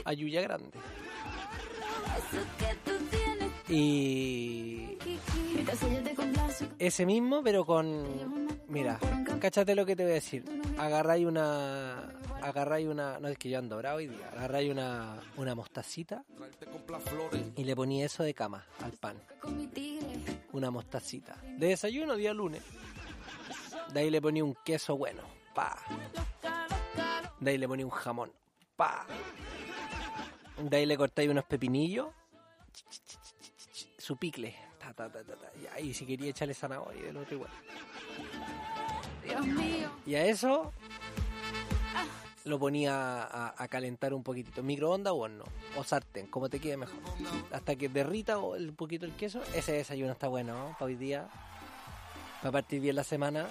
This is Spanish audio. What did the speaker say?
Ayuya grande. Y ese mismo, pero con... Mira, cáchate lo que te voy a decir. Agarráis una... No, es que yo ando bravo hoy día. Agarráis una mostacita y le ponía eso de cama al pan. Una mostacita. De desayuno, día lunes. De ahí le ponía un queso bueno. Pa. De ahí le ponía un jamón. Pa. De ahí le cortáis unos pepinillos. Su picle. Y si quería echarle zanahoria y del otro igual. Y a eso lo ponía a calentar un poquitito. Microondas o horno. O sartén, como te quede mejor. Hasta que derrita un poquito el queso. Ese desayuno está bueno, ¿no? Para hoy día. Para partir bien la semana.